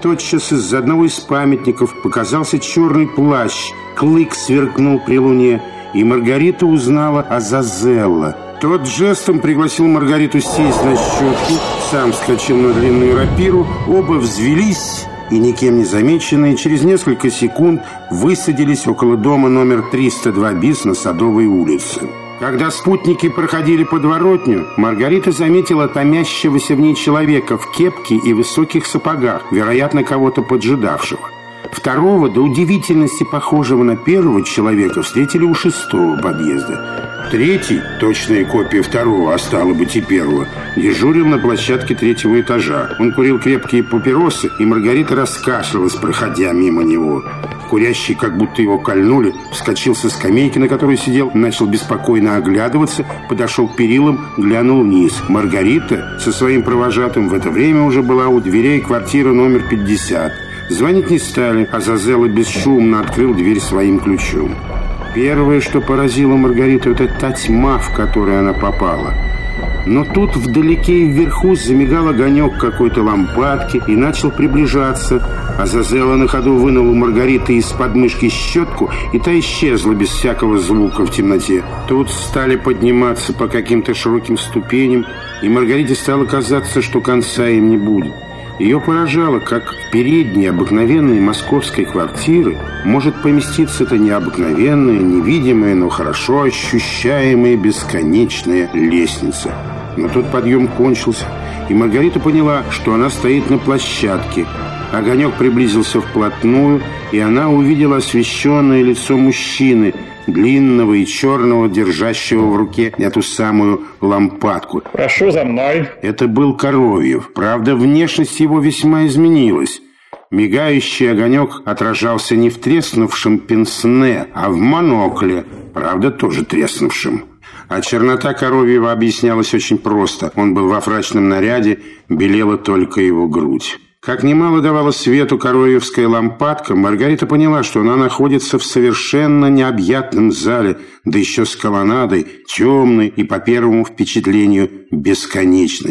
Тотчас из одного из памятников показался черный плащ, клык сверкнул при луне, и Маргарита узнала Азазелла. Тот жестом пригласил Маргариту сесть на щетку, сам вскочил на длинную рапиру, оба взвелись и, никем не замеченные, через несколько секунд высадились около дома номер 302 БИС на Садовой улице. Когда спутники проходили подворотню, Маргарита заметила томящегося в ней человека в кепке и высоких сапогах, вероятно, кого-то поджидавшего. Второго, до удивительности похожего на первого человека, встретили у 6-го подъезда. Третий, точная копия второго, а стало быть и первого, дежурил на площадке 3-го этажа. Он курил крепкие папиросы, и Маргарита раскашлялась, проходя мимо него. Курящий, как будто его кольнули, вскочил со скамейки, на которой сидел, начал беспокойно оглядываться, подошел к перилам, глянул вниз. Маргарита со своим провожатым в это время уже была у дверей квартиры номер 50. Звонить не стали, а Азазелла бесшумно открыл дверь своим ключом. Первое, что поразило Маргариту, это та тьма, в которую она попала. Но тут вдалеке и вверху замигал огонек какой-то лампадки и начал приближаться. Азазелла на ходу вынул у Маргариты из подмышки щетку, и та исчезла без всякого звука в темноте. Тут стали подниматься по каким-то широким ступеням, и Маргарите стало казаться, что конца им не будет. Ее поражало, как в передней обыкновенной московской квартиры может поместиться эта необыкновенная, невидимая, но хорошо ощущаемая бесконечная лестница. Но тут подъем кончился, и Маргарита поняла, что она стоит на площадке. Огонек приблизился вплотную, и она увидела освещенное лицо мужчины, длинного и черного, держащего в руке эту самую лампадку. «Прошу за мной». Это был Коровьев. Правда, внешность его весьма изменилась. Мигающий огонек отражался не в треснувшем пенсне, а в монокле, правда, тоже треснувшем. А чернота Коровьева объяснялась очень просто. Он был во фрачном наряде, белела только его грудь. Как немало давала свету коровьевская лампадка, Маргарита поняла, что она находится в совершенно необъятном зале, да еще с колоннадой, темной и, по первому впечатлению, бесконечной.